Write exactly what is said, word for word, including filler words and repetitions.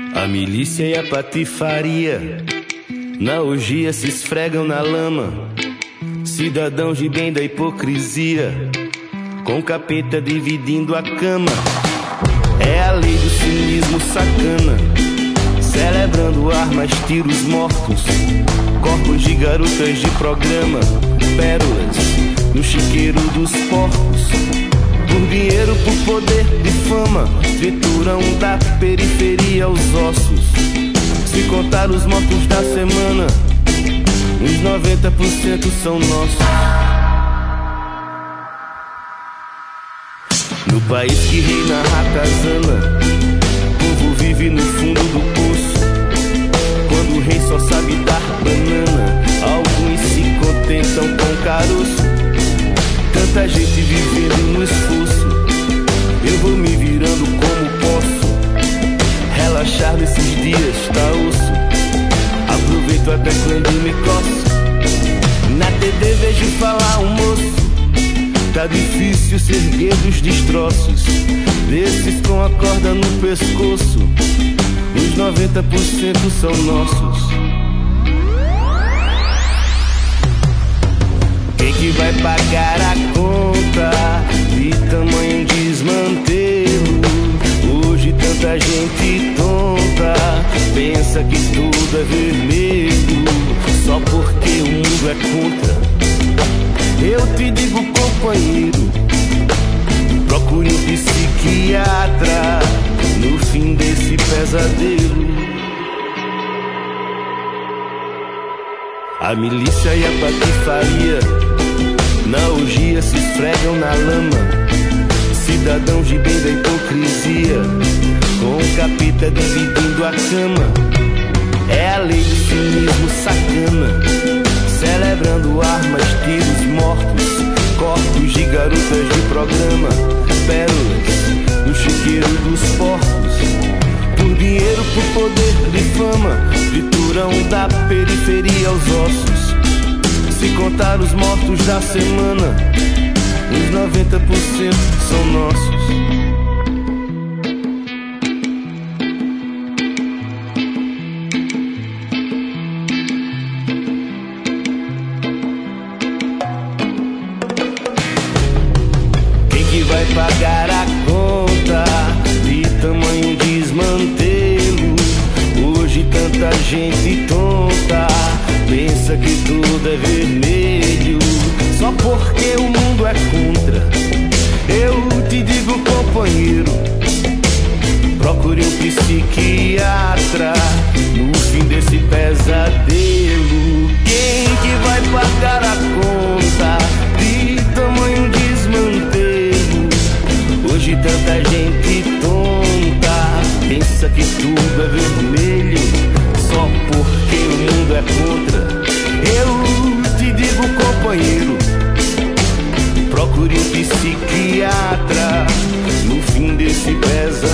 A milícia e a patifaria na orgia se esfregam na lama. Cidadãos de bem da hipocrisia, com capeta dividindo a cama. É a lei do cinismo sacana, celebrando armas, tiros mortos, corpos de garotas de programa, pérolas no chiqueiro dos porcos. Por dinheiro, por poder e fama, trituram da periferia aos ossos. Se contar os mortos da semana, uns noventa por cento são nossos. No país que reina a ratazana, o povo vive no fundo do poço. Quando o rei só sabe dar banana, alguns se contentam com caroço. Tanta gente vivendo no esforço, eu vou me virando como posso. Relaxar nesses dias tá osso, aproveito até quando me coço. Na T V vejo falar um moço, tá difícil se erguer dos destroços, desses com a corda no pescoço. Os noventa por cento são nossos. Quem que vai pagar a conta de tamanho desmantelo? Hoje tanta gente tonta pensa que tudo é vermelho, só porque o mundo é contra. Eu te digo, companheiro, procure um psiquiatra no fim desse pesadelo. A milícia e a patifaria na orgia se esfregam na lama. Cidadãos de bem da hipocrisia, com o capeta dividindo a cama. É a lei do cinismo sacana, celebrando armas, tiros mortos, corpos de garotas de programa, pérolas no chiqueiro dos porcos. Por dinheiro, por poder e fama, trituram da periferia aos ossos. Se contar os mortos da semana, os noventa por cento são nossos. Quem que vai pagar a conta de tamanho desmantelo? Hoje tanta gente tonta pensa que tudo é vermelho, só porque o mundo é contra. Eu te digo, companheiro, procure um psiquiatra no fim desse pesadelo. Quem que vai pagar a conta de tamanho desmantelo? Hoje tanta gente tonta pensa que tudo é vermelho, só porque o mundo é contra. Eu te digo, companheiro, procure um psiquiatra no fim desse pesadelo.